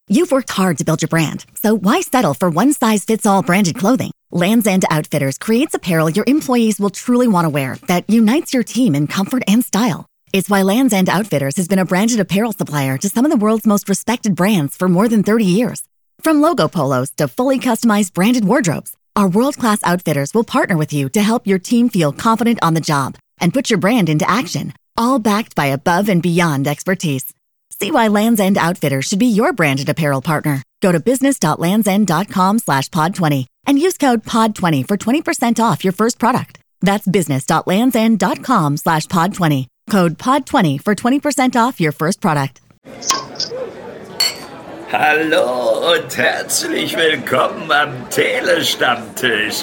You've worked hard to build your brand, so why settle for one-size-fits-all branded clothing? Lands' End Outfitters creates apparel your employees will truly want to wear that unites your team in comfort and style. It's why Lands' End Outfitters has been a branded apparel supplier to some of the world's most respected brands for more than 30 years. From logo polos to fully customized branded wardrobes, our world-class outfitters will partner with you to help your team feel confident on the job and put your brand into action, all backed by above and beyond expertise. See why Lands' End Outfitters should be your branded apparel partner. Go to business.landsend.com/pod20 and use code POD20 for 20% off your first product. That's business.landsend.com/pod20. Code POD20 for 20% off your first product. Hallo und herzlich willkommen am Telestammtisch.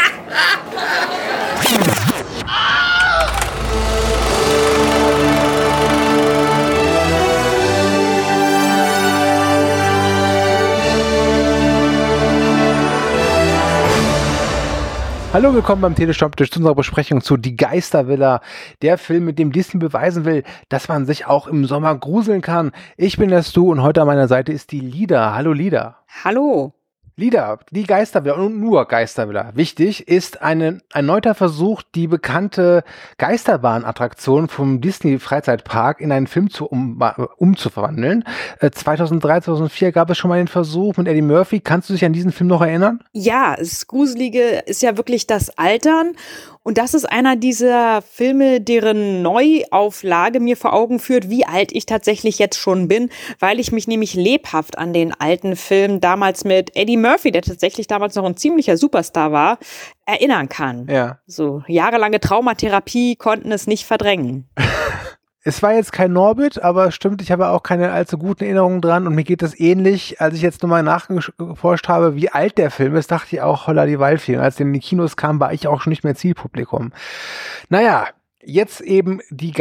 Hallo, willkommen beim Telestammtisch zu unserer Besprechung zu Die Geistervilla, der Film, mit dem Disney beweisen will, dass man sich auch im Sommer gruseln kann. Ich bin der Stu und heute an meiner Seite ist die Lida. Hallo Lida. Hallo. Lida, die Geistervilla und nur Geistervilla. Wichtig ist ein erneuter Versuch, die bekannte Geisterbahn-Attraktion vom Disney-Freizeitpark in einen Film umzuverwandeln. 2003, 2004 gab es schon mal den Versuch mit Eddie Murphy. Kannst du dich an diesen Film noch erinnern? Ja, das Gruselige ist ja wirklich das Altern. Und das ist einer dieser Filme, deren Neuauflage mir vor Augen führt, wie alt ich tatsächlich jetzt schon bin, weil ich mich nämlich lebhaft an den alten Film damals mit Eddie Murphy, der tatsächlich damals noch ein ziemlicher Superstar war, erinnern kann. Ja. So jahrelange Traumatherapie konnten es nicht verdrängen. Es war jetzt kein Norbit, aber stimmt, ich habe auch keine allzu guten Erinnerungen dran und mir geht das ähnlich. Als ich jetzt nochmal nachgeforscht habe, wie alt der Film ist, dachte ich auch, holla die Waldfee. Und als der in die Kinos kam, war ich auch schon nicht mehr Zielpublikum. Naja, jetzt eben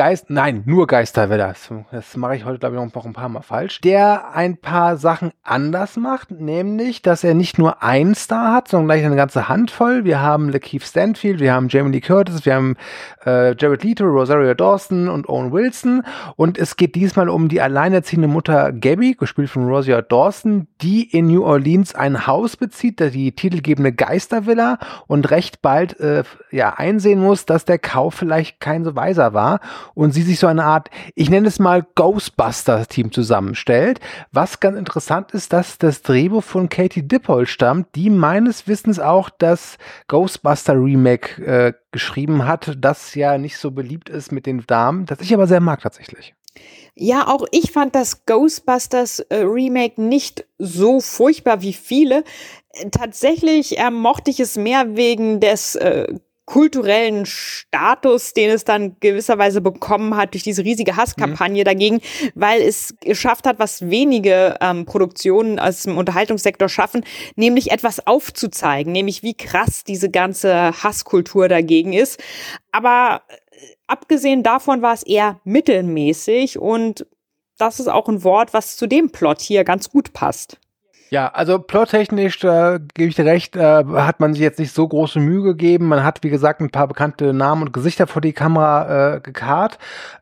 nur Geistervilla. Das mache ich heute, glaube ich, noch ein paar Mal falsch. Der ein paar Sachen anders macht, nämlich, dass er nicht nur einen Star hat, sondern gleich eine ganze Handvoll. Wir haben Lakeith Stanfield, wir haben Jamie Lee Curtis, wir haben Jared Leto, Rosario Dawson und Owen Wilson. Und es geht diesmal um die alleinerziehende Mutter Gabby, gespielt von Rosario Dawson, die in New Orleans ein Haus bezieht, die titelgebende Geistervilla, und recht bald einsehen muss, dass der Kauf vielleicht kein so weiser war und sie sich so eine Art, ich nenne es mal Ghostbusters-Team zusammenstellt. Was ganz interessant ist, dass das Drehbuch von Katie Dippold stammt, die meines Wissens auch das Ghostbuster-Remake geschrieben hat, das ja nicht so beliebt ist mit den Damen, das ich aber sehr mag tatsächlich. Ja, auch ich fand das Ghostbusters Remake nicht so furchtbar wie viele. Tatsächlich mochte ich es mehr wegen des kulturellen Status, den es dann gewisserweise bekommen hat durch diese riesige Hasskampagne dagegen, weil es geschafft hat, was wenige Produktionen aus dem Unterhaltungssektor schaffen, nämlich etwas aufzuzeigen, nämlich wie krass diese ganze Hasskultur dagegen ist. Aber abgesehen davon war es eher mittelmäßig und das ist auch ein Wort, was zu dem Plot hier ganz gut passt. Ja, also plottechnisch, gebe ich dir recht, hat man sich jetzt nicht so große Mühe gegeben. Man hat, wie gesagt, ein paar bekannte Namen und Gesichter vor die Kamera gekarrt.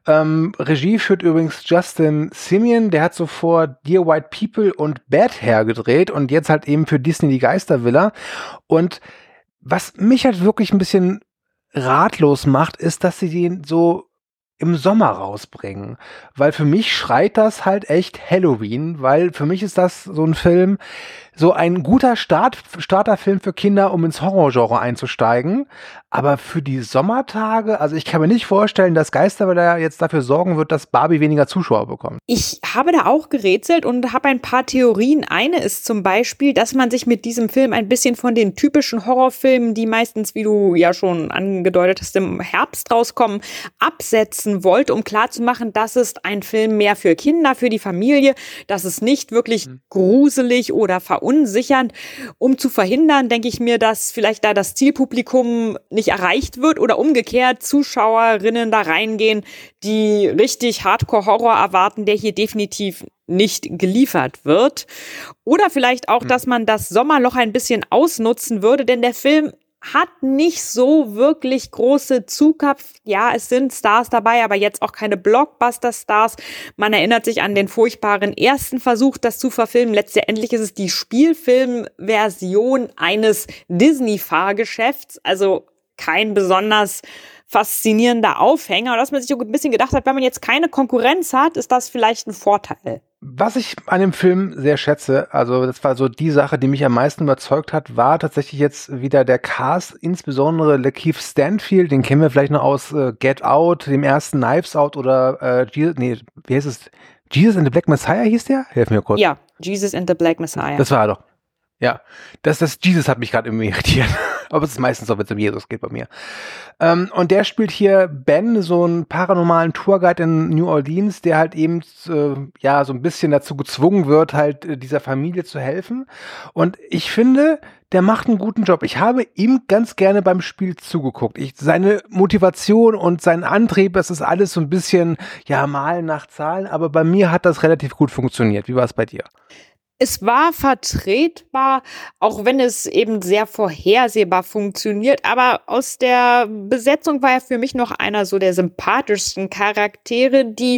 Regie führt übrigens Justin Simien, der hat zuvor Dear White People und Bad Hair gedreht und jetzt halt eben für Disney die Geistervilla. Und was mich halt wirklich ein bisschen ratlos macht, ist, dass sie den so im Sommer rausbringen, weil für mich schreit das halt echt Halloween, weil für mich ist das so ein Film, so ein guter Starterfilm für Kinder, um ins Horrorgenre einzusteigen, aber für die Sommertage, also ich kann mir nicht vorstellen, dass Geistervilla jetzt dafür sorgen wird, dass Barbie weniger Zuschauer bekommt. Ich habe da auch gerätselt und habe ein paar Theorien. Eine ist zum Beispiel, dass man sich mit diesem Film ein bisschen von den typischen Horrorfilmen, die meistens, wie du ja schon angedeutet hast, im Herbst rauskommen, absetzen wollte, um klarzumachen, das ist ein Film mehr für Kinder, für die Familie, das ist nicht wirklich gruselig oder verunsichernd. Um zu verhindern, denke ich mir, dass vielleicht da das Zielpublikum nicht erreicht wird oder umgekehrt Zuschauerinnen da reingehen, die richtig Hardcore-Horror erwarten, der hier definitiv nicht geliefert wird. Oder vielleicht auch, dass man das Sommerloch ein bisschen ausnutzen würde, denn der Film hat nicht so wirklich große Zugkraft. Ja, es sind Stars dabei, aber jetzt auch keine Blockbuster-Stars. Man erinnert sich an den furchtbaren ersten Versuch, das zu verfilmen. Letztendlich ist es die Spielfilmversion eines Disney-Fahrgeschäfts, also kein besonders faszinierender Aufhänger. Und dass man sich auch ein bisschen gedacht hat, wenn man jetzt keine Konkurrenz hat, ist das vielleicht ein Vorteil. Was ich an dem Film sehr schätze, also das war so die Sache, die mich am meisten überzeugt hat, war tatsächlich jetzt wieder der Cast, insbesondere Lakeith Stanfield, den kennen wir vielleicht noch aus Get Out, dem ersten Knives Out oder wie heißt es? Jesus and the Black Messiah hieß der? Hilf mir kurz. Ja, Jesus and the Black Messiah. Das war er doch. Ja, das Jesus hat mich gerade irgendwie irritiert. Aber es ist meistens so, wenn es um Jesus geht bei mir. Und der spielt hier Ben, so einen paranormalen Tourguide in New Orleans, der halt eben so ein bisschen dazu gezwungen wird, halt dieser Familie zu helfen. Und ich finde, der macht einen guten Job. Ich habe ihm ganz gerne beim Spiel zugeguckt. Seine Motivation und sein Antrieb, das ist alles so ein bisschen, Malen nach Zahlen. Aber bei mir hat das relativ gut funktioniert. Wie war es bei dir? Es war vertretbar, auch wenn es eben sehr vorhersehbar funktioniert. Aber aus der Besetzung war er für mich noch einer so der sympathischsten Charaktere, die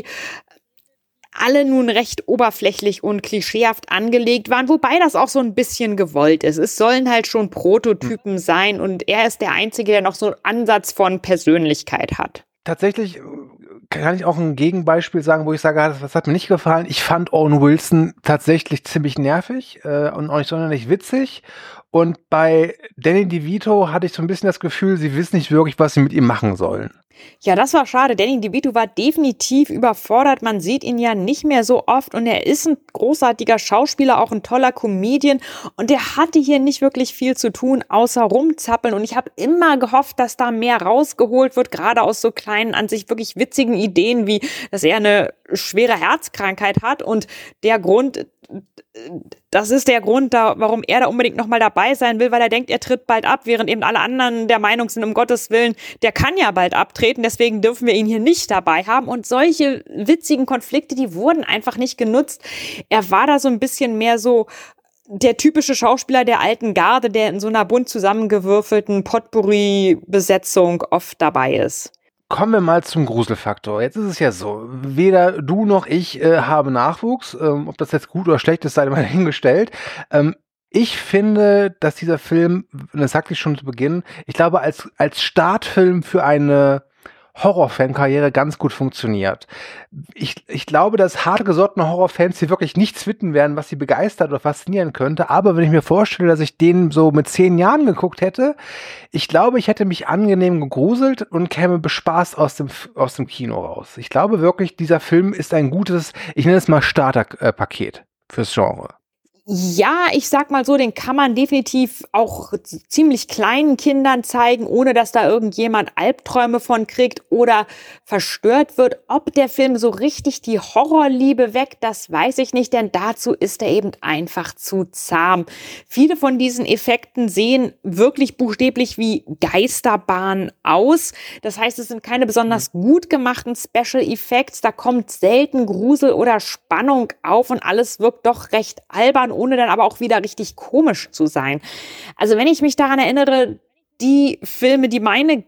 alle nun recht oberflächlich und klischeehaft angelegt waren, wobei das auch so ein bisschen gewollt ist. Es sollen halt schon Prototypen sein und er ist der Einzige, der noch so einen Ansatz von Persönlichkeit hat. Tatsächlich kann ich auch ein Gegenbeispiel sagen, wo ich sage, das hat mir nicht gefallen. Ich fand Owen Wilson tatsächlich ziemlich nervig und auch nicht sonderlich witzig. Und bei Danny DeVito hatte ich so ein bisschen das Gefühl, sie wissen nicht wirklich, was sie mit ihm machen sollen. Ja, das war schade. Danny DeVito war definitiv überfordert. Man sieht ihn ja nicht mehr so oft und er ist ein großartiger Schauspieler, auch ein toller Comedian und der hatte hier nicht wirklich viel zu tun, außer rumzappeln und ich habe immer gehofft, dass da mehr rausgeholt wird, gerade aus so kleinen, an sich wirklich witzigen Ideen, wie dass er eine schwere Herzkrankheit hat und das ist der Grund, warum er da unbedingt nochmal dabei sein will, weil er denkt, er tritt bald ab, während eben alle anderen der Meinung sind, um Gottes Willen, der kann ja bald abtreten, deswegen dürfen wir ihn hier nicht dabei haben. Und solche witzigen Konflikte, die wurden einfach nicht genutzt. Er war da so ein bisschen mehr so der typische Schauspieler der alten Garde, der in so einer bunt zusammengewürfelten Potpourri-Besetzung oft dabei ist. Kommen wir mal zum Gruselfaktor. Jetzt ist es ja so, weder du noch ich habe Nachwuchs. Ob das jetzt gut oder schlecht ist, sei mal dahingestellt. Ich finde, dass dieser Film, und das sagte ich schon zu Beginn, ich glaube, als Startfilm für eine Horrorfan-Karriere ganz gut funktioniert. Ich glaube, dass hartgesottene Horrorfans hier wirklich nichts finden werden, was sie begeistert oder faszinieren könnte. Aber wenn ich mir vorstelle, dass ich den so mit 10 Jahren geguckt hätte, ich glaube, ich hätte mich angenehm gegruselt und käme bespaßt aus dem Kino raus. Ich glaube wirklich, dieser Film ist ein gutes, ich nenne es mal Starterpaket fürs Genre. Ja, ich sag mal so, den kann man definitiv auch ziemlich kleinen Kindern zeigen, ohne dass da irgendjemand Albträume von kriegt oder verstört wird. Ob der Film so richtig die Horrorliebe weckt, das weiß ich nicht, denn dazu ist er eben einfach zu zahm. Viele von diesen Effekten sehen wirklich buchstäblich wie Geisterbahn aus. Das heißt, es sind keine besonders gut gemachten Special Effects. Da kommt selten Grusel oder Spannung auf und alles wirkt doch recht albern, ohne dann aber auch wieder richtig komisch zu sein. Also wenn ich mich daran erinnere, die Filme, die meine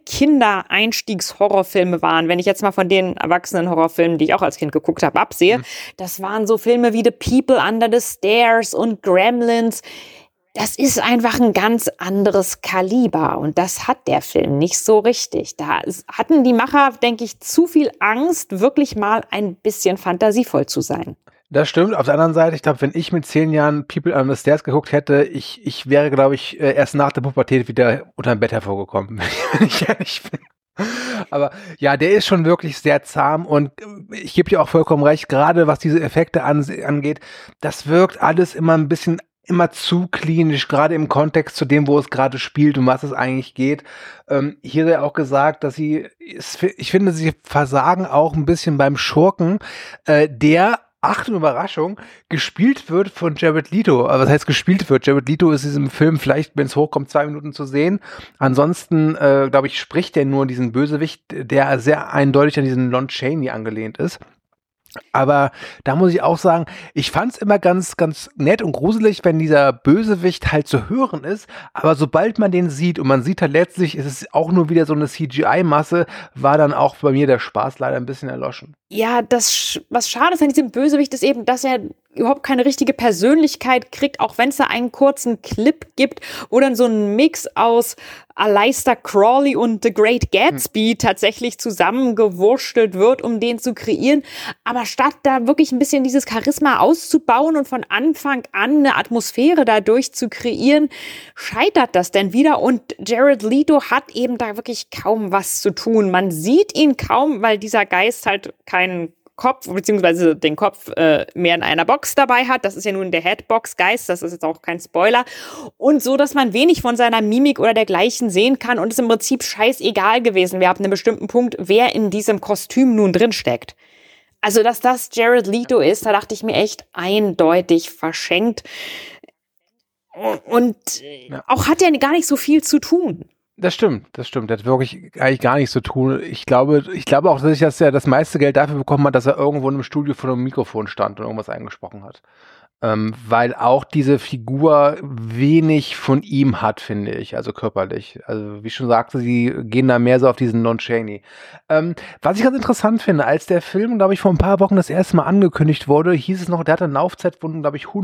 Kinder-Einstiegs-Horrorfilme waren, wenn ich jetzt mal von den erwachsenen Horrorfilmen, die ich auch als Kind geguckt habe, absehe, das waren so Filme wie The People Under the Stairs und Gremlins. Das ist einfach ein ganz anderes Kaliber und das hat der Film nicht so richtig. Da hatten die Macher, denke ich, zu viel Angst, wirklich mal ein bisschen fantasievoll zu sein. Das stimmt. Auf der anderen Seite, ich glaube, wenn ich mit 10 Jahren People Under the Stairs geguckt hätte, ich wäre, glaube ich, erst nach der Pubertät wieder unter dem Bett hervorgekommen, wenn ich ehrlich bin. Aber ja, der ist schon wirklich sehr zahm und ich gebe dir auch vollkommen recht, gerade was diese Effekte angeht, das wirkt alles immer zu klinisch, gerade im Kontext zu dem, wo es gerade spielt und was es eigentlich geht. Hier sei auch gesagt, dass ich finde, sie versagen auch ein bisschen beim Schurken, der, Achtung, Überraschung, gespielt wird von Jared Leto. Aber was heißt gespielt wird? Jared Leto ist in diesem Film vielleicht, wenn es hochkommt, 2 Minuten zu sehen. Ansonsten, glaube ich, spricht er nur diesen Bösewicht, der sehr eindeutig an diesen Lon Chaney angelehnt ist. Aber da muss ich auch sagen, ich fand es immer ganz, ganz nett und gruselig, wenn dieser Bösewicht halt zu hören ist. Aber sobald man den sieht und man sieht halt letztlich, ist es auch nur wieder so eine CGI-Masse, war dann auch bei mir der Spaß leider ein bisschen erloschen. Ja, was schade ist an diesem Bösewicht ist eben, dass er überhaupt keine richtige Persönlichkeit kriegt, auch wenn es da einen kurzen Clip gibt, wo dann so ein Mix aus Aleister Crowley und The Great Gatsby tatsächlich zusammengewurstelt wird, um den zu kreieren. Aber statt da wirklich ein bisschen dieses Charisma auszubauen und von Anfang an eine Atmosphäre dadurch zu kreieren, scheitert das denn wieder. Und Jared Leto hat eben da wirklich kaum was zu tun. Man sieht ihn kaum, weil dieser Geist halt keinen Kopf, beziehungsweise den Kopf mehr in einer Box dabei hat. Das ist ja nun der Headbox-Geist, das ist jetzt auch kein Spoiler. Und so, dass man wenig von seiner Mimik oder dergleichen sehen kann und es im Prinzip scheißegal gewesen wäre ab einem bestimmten Punkt, wer in diesem Kostüm nun drin steckt. Also, dass das Jared Leto ist, da dachte ich mir echt eindeutig verschenkt. Und auch hat er gar nicht so viel zu tun. Das stimmt. Der hat wirklich eigentlich gar nichts zu tun. Ich glaube auch, dass er das meiste Geld dafür bekommen hat, dass er irgendwo in einem Studio vor einem Mikrofon stand und irgendwas eingesprochen hat. Weil auch diese Figur wenig von ihm hat, finde ich, also körperlich. Also wie ich schon sagte, sie gehen da mehr so auf diesen Lon Chaney. Was ich ganz interessant finde, als der Film, glaube ich, vor ein paar Wochen das erste Mal angekündigt wurde, hieß es noch, der hatte eine Laufzeit von, glaube ich,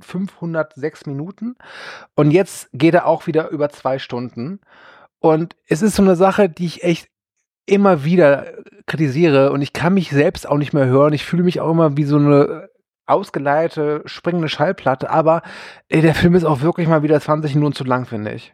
506 Minuten. Und jetzt geht er auch wieder über 2 Stunden. Und es ist so eine Sache, die ich echt immer wieder kritisiere und ich kann mich selbst auch nicht mehr hören. Ich fühle mich auch immer wie so eine ausgeleierte, springende Schallplatte, aber der Film ist auch wirklich mal wieder 20 Minuten zu lang, finde ich.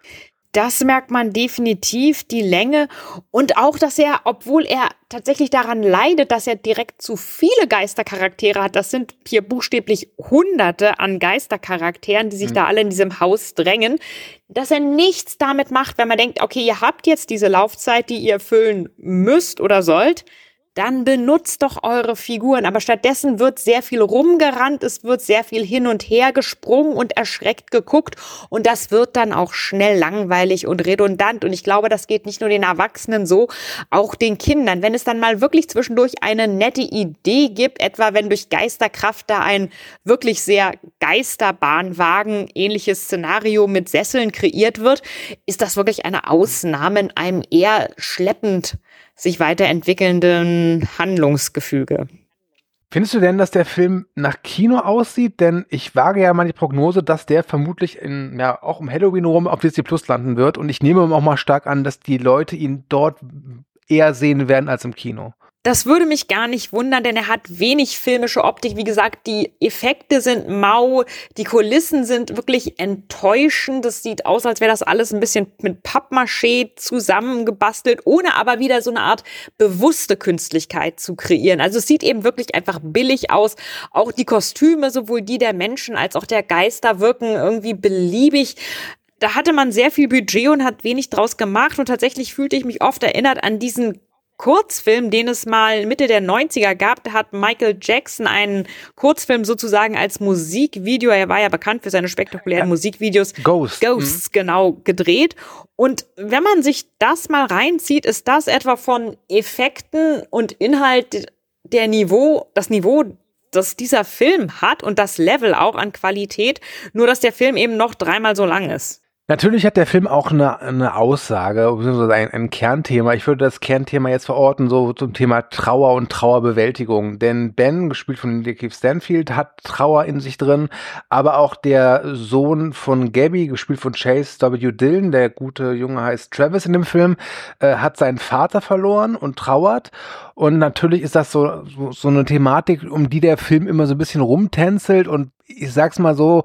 Das merkt man definitiv, die Länge und auch, dass er, obwohl er tatsächlich daran leidet, dass er direkt zu viele Geistercharaktere hat, das sind hier buchstäblich Hunderte an Geistercharakteren, die sich da alle in diesem Haus drängen, dass er nichts damit macht, wenn man denkt, okay, ihr habt jetzt diese Laufzeit, die ihr füllen müsst oder sollt, dann benutzt doch eure Figuren. Aber stattdessen wird sehr viel rumgerannt, es wird sehr viel hin und her gesprungen und erschreckt geguckt. Und das wird dann auch schnell langweilig und redundant. Und ich glaube, das geht nicht nur den Erwachsenen so, auch den Kindern. Wenn es dann mal wirklich zwischendurch eine nette Idee gibt, etwa wenn durch Geisterkraft da ein wirklich sehr Geisterbahnwagen ähnliches Szenario mit Sesseln kreiert wird, ist das wirklich eine Ausnahme in einem eher schleppend sich weiterentwickelnden Handlungsgefüge. Findest du denn, dass der Film nach Kino aussieht? Denn ich wage ja mal die Prognose, dass der vermutlich auch um Halloween rum auf Disney Plus landen wird. Und ich nehme auch mal stark an, dass die Leute ihn dort eher sehen werden als im Kino. Das würde mich gar nicht wundern, denn er hat wenig filmische Optik. Wie gesagt, die Effekte sind mau, die Kulissen sind wirklich enttäuschend. Das sieht aus, als wäre das alles ein bisschen mit Pappmaché zusammengebastelt, ohne aber wieder so eine Art bewusste Künstlichkeit zu kreieren. Also es sieht eben wirklich einfach billig aus. Auch die Kostüme, sowohl die der Menschen als auch der Geister, wirken irgendwie beliebig. Da hatte man sehr viel Budget und hat wenig draus gemacht. Und tatsächlich fühlte ich mich oft erinnert an diesen Kurzfilm, den es mal Mitte der 90er gab. Da hat Michael Jackson einen Kurzfilm sozusagen als Musikvideo, er war ja bekannt für seine spektakulären Musikvideos, Ghosts, genau, gedreht. Und wenn man sich das mal reinzieht, ist das etwa von Effekten und Inhalt das Niveau, das dieser Film hat und das Level auch an Qualität, nur dass der Film eben noch 3-mal so lang ist. Natürlich hat der Film auch eine Aussage, beziehungsweise ein Kernthema. Ich würde das Kernthema jetzt verorten, so zum Thema Trauer und Trauerbewältigung. Denn Ben, gespielt von Lakeith Stanfield, hat Trauer in sich drin, aber auch der Sohn von Gabby, gespielt von Chase W. Dillon, der gute Junge heißt Travis in dem Film, hat seinen Vater verloren und trauert. Und natürlich ist das so eine Thematik, um die der Film immer so ein bisschen rumtänzelt. Und ich sag's mal so,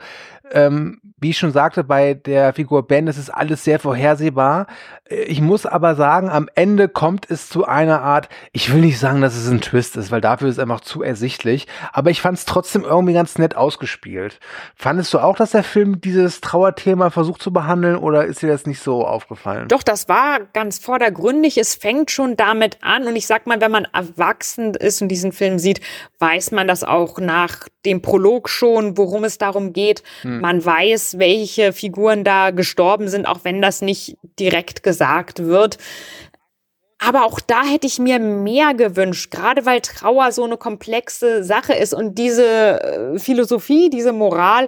wie ich schon sagte, bei der Figur Ben, es ist alles sehr vorhersehbar. Ich muss aber sagen, am Ende kommt es zu einer Art, ich will nicht sagen, dass es ein Twist ist, weil dafür ist es einfach zu ersichtlich, aber ich fand es trotzdem irgendwie ganz nett ausgespielt. Fandest du auch, dass der Film dieses Trauerthema versucht zu behandeln oder ist dir das nicht so aufgefallen? Doch, das war ganz vordergründig. Es fängt schon damit an und ich sag mal, wenn man erwachsen ist und diesen Film sieht, weiß man das auch nach dem Prolog schon, worum es darum geht. Man weiß, welche Figuren da gestorben sind, auch wenn das nicht direkt gesagt wird. Aber auch da hätte ich mir mehr gewünscht, gerade weil Trauer so eine komplexe Sache ist und diese Philosophie, diese Moral,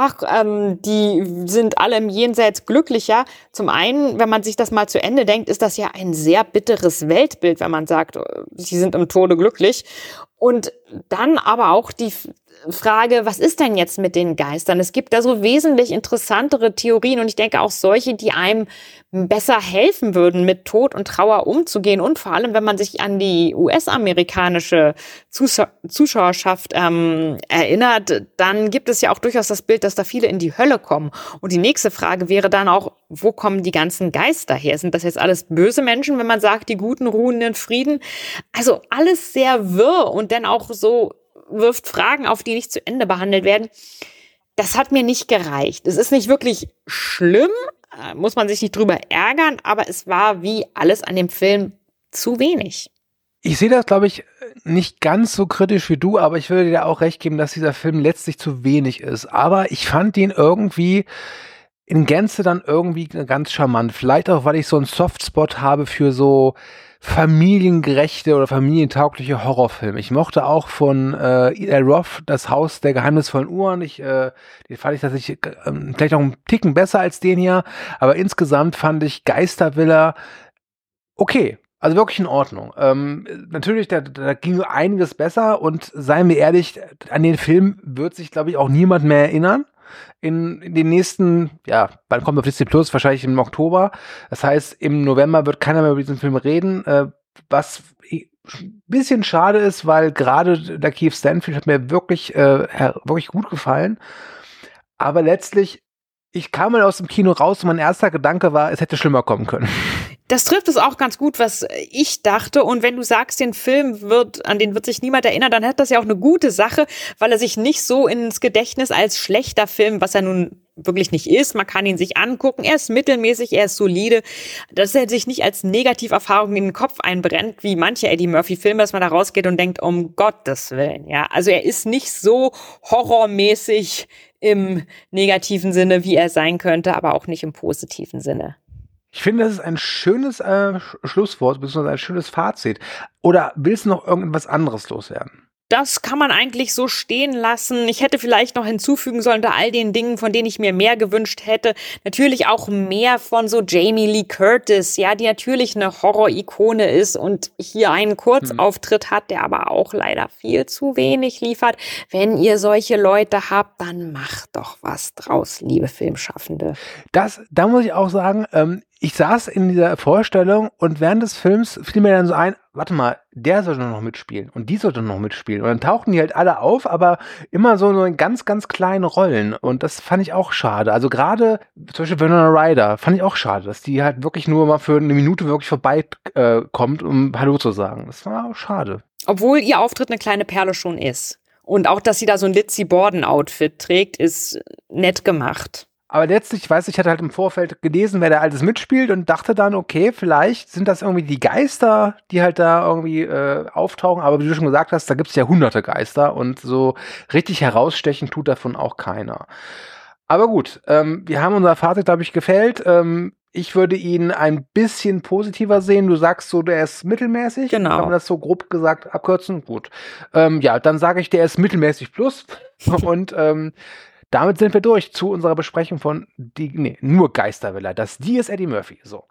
die sind alle im Jenseits glücklicher. Zum einen, wenn man sich das mal zu Ende denkt, ist das ja ein sehr bitteres Weltbild, wenn man sagt, sie sind im Tode glücklich. Und dann aber auch die Frage, was ist denn jetzt mit den Geistern? Es gibt da so wesentlich interessantere Theorien und ich denke auch solche, die einem besser helfen würden, mit Tod und Trauer umzugehen. Und vor allem, wenn man sich an die US-amerikanische Zuschauerschaft erinnert, dann gibt es ja auch durchaus das Bild, dass da viele in die Hölle kommen. Und die nächste Frage wäre dann auch, wo kommen die ganzen Geister her? Sind das jetzt alles böse Menschen, wenn man sagt, die Guten ruhen in Frieden? Also alles sehr wirr und dann auch so wirft Fragen auf, die nicht zu Ende behandelt werden. Das hat mir nicht gereicht. Es ist nicht wirklich schlimm, muss man sich nicht drüber ärgern, aber es war wie alles an dem Film zu wenig. Ich sehe das, glaube ich, nicht ganz so kritisch wie du, aber ich würde dir auch recht geben, dass dieser Film letztlich zu wenig ist. Aber ich fand ihn irgendwie in Gänze dann irgendwie ganz charmant. Vielleicht auch, weil ich so einen Softspot habe für so familiengerechte oder familientaugliche Horrorfilme. Ich mochte auch von Eli Roth das Haus der geheimnisvollen Uhren. Den fand ich tatsächlich vielleicht noch einen Ticken besser als den hier, aber insgesamt fand ich Geistervilla okay. Also wirklich in Ordnung. Natürlich, da ging einiges besser und seien wir ehrlich, an den Film wird sich, glaube ich, auch niemand mehr erinnern. In den nächsten, ja, wann kommt auf Disney Plus? Wahrscheinlich im Oktober. Das heißt, im November wird keiner mehr über diesen Film reden, was ein bisschen schade ist, weil gerade der Keith Stanfield hat mir wirklich gut gefallen. Aber letztlich, ich kam mal aus dem Kino raus und mein erster Gedanke war, es hätte schlimmer kommen können. Das trifft es auch ganz gut, was ich dachte. Und wenn du sagst, den Film an den wird sich niemand erinnern, dann hat das ja auch eine gute Sache, weil er sich nicht so ins Gedächtnis als schlechter Film, was er nun wirklich nicht ist. Man kann ihn sich angucken. Er ist mittelmäßig, er ist solide. Dass er sich nicht als Negativerfahrung in den Kopf einbrennt, wie manche Eddie Murphy-Filme, dass man da rausgeht und denkt, um Gottes Willen. Ja, also er ist nicht so horrormäßig im negativen Sinne, wie er sein könnte, aber auch nicht im positiven Sinne. Ich finde, das ist ein schönes Schlusswort, beziehungsweise ein schönes Fazit. Oder willst du noch irgendwas anderes loswerden? Das kann man eigentlich so stehen lassen. Ich hätte vielleicht noch hinzufügen sollen, unter all den Dingen, von denen ich mir mehr gewünscht hätte, natürlich auch mehr von so Jamie Lee Curtis, ja, die natürlich eine Horror-Ikone ist und hier einen Kurzauftritt hat, der aber auch leider viel zu wenig liefert. Wenn ihr solche Leute habt, dann macht doch was draus, liebe Filmschaffende. Da muss ich auch sagen, ich saß in dieser Vorstellung und während des Films fiel mir dann so ein, warte mal, der sollte noch mitspielen und die sollte noch mitspielen. Und dann tauchten die halt alle auf, aber immer so in ganz, ganz kleinen Rollen. Und das fand ich auch schade. Also gerade zum Beispiel Winona Ryder fand ich auch schade, dass die halt wirklich nur mal für eine Minute wirklich vorbeikommt, um Hallo zu sagen. Das war auch schade. Obwohl ihr Auftritt eine kleine Perle schon ist. Und auch, dass sie da so ein Lizzie Borden-Outfit trägt, ist nett gemacht. Aber letztlich, ich hatte halt im Vorfeld gelesen, wer da alles mitspielt und dachte dann, okay, vielleicht sind das irgendwie die Geister, die halt da irgendwie auftauchen. Aber wie du schon gesagt hast, da gibt es ja hunderte Geister und so richtig herausstechen tut davon auch keiner. Aber gut, wir haben unser Fazit, glaube ich, gefällt. Ich würde ihn ein bisschen positiver sehen. Du sagst so, der ist mittelmäßig. Genau. Kann man das so grob gesagt abkürzen? Gut. Ja, dann sage ich, der ist mittelmäßig plus. Und damit sind wir durch zu unserer Besprechung von nur Geistervilla. Die ist Eddie Murphy. So.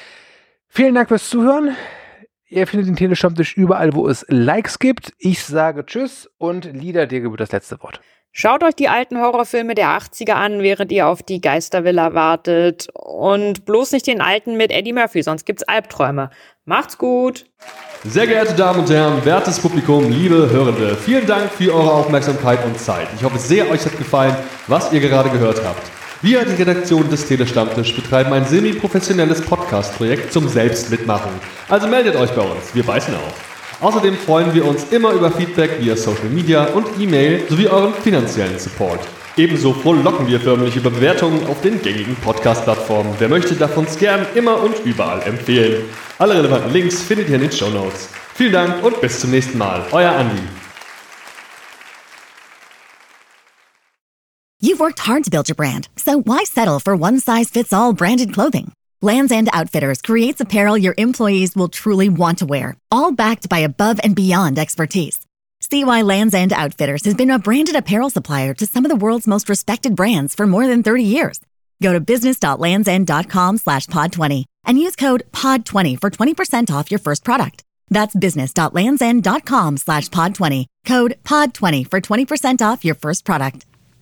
Vielen Dank fürs Zuhören. Ihr findet den Telestammtisch überall, wo es Likes gibt. Ich sage Tschüss und Lieder, dir gebührt das letzte Wort. Schaut euch die alten Horrorfilme der 80er an, während ihr auf die Geistervilla wartet. Und bloß nicht den alten mit Eddie Murphy, sonst gibt's Albträume. Macht's gut! Sehr geehrte Damen und Herren, wertes Publikum, liebe Hörende, vielen Dank für eure Aufmerksamkeit und Zeit. Ich hoffe sehr, euch hat gefallen, was ihr gerade gehört habt. Wir, die Redaktion des Telestammtisch, betreiben ein semi-professionelles Podcast-Projekt zum Selbstmitmachen. Also meldet euch bei uns, wir beißen auf. Außerdem freuen wir uns immer über Feedback via Social Media und E-Mail sowie euren finanziellen Support. Ebenso frohlocken wir förmlich über Bewertungen auf den gängigen Podcast-Plattformen. Wer möchte, darf uns gern immer und überall empfehlen. Alle relevanten Links findet ihr in den Shownotes. Vielen Dank und bis zum nächsten Mal. Euer Andi. You've worked hard to build your brand, so why settle for one-size-fits-all branded clothing? Lands' End Outfitters creates apparel your employees will truly want to wear, all backed by above and beyond expertise. See why Lands' End Outfitters has been a branded apparel supplier to some of the world's most respected brands for more than 30 years. Go to business.landsend.com/pod20 and use code POD20 for 20% off your first product. That's business.landsend.com/pod20. Code POD20 for 20% off your first product.